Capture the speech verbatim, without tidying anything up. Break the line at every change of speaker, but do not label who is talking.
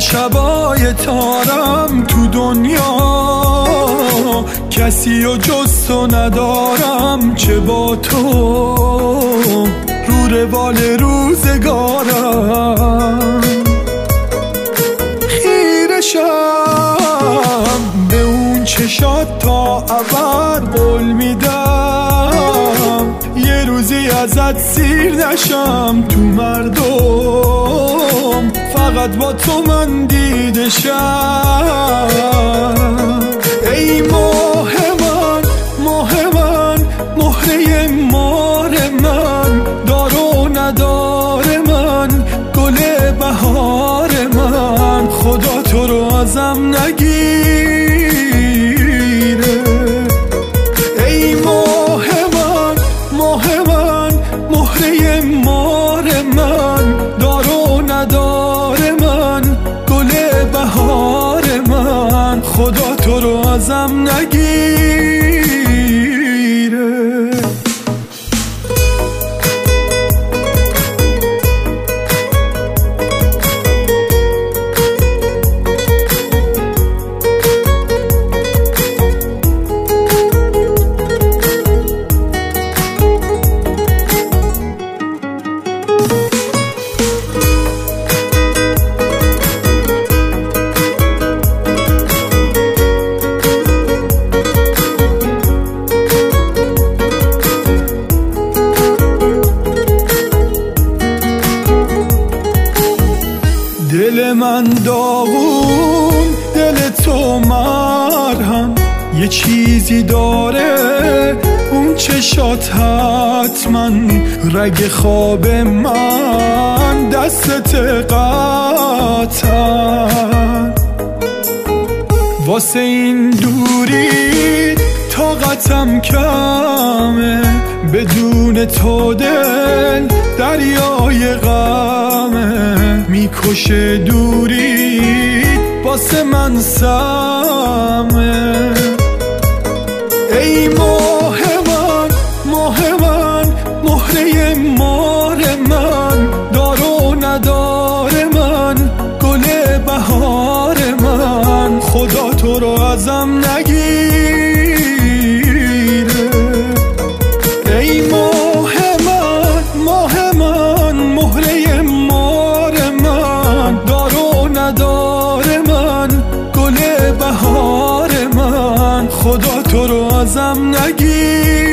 شبای تارم تو دنیا، کسی و جز تو ندارم چه با تو، رو روال روزگارم. خیرشم به اون چشات تا ابد قول میدم، یه روزی ازت سیر نشم تو مردم، فقط با تو من دیدشم. ای ماه من ماه من مهره مار من، دار و ندار من گل بهار من، خدا تو رو ازم نگیره. ای ماه من ماه من مهره مار من، دار و ندار من گل بهار من، خدا تو رو ازم نگیره. دل من داغون دل تو مرهم، یه چیزی داره اون چشات حتما، رگ خواب من دستت قطعا، واسه این دوری طاقتم کمه، بدون تو دل دریای غمه، میکشه دوری واسه من سمه. ای ماه من ماه من مهره مار من، دار و ندار من گل بهار من، خدا تو رو ازم نگیره. ای ماه من ماه من مهره مار من، دار و ندار من گل بهار من، خدا تو رو ازم نگیره.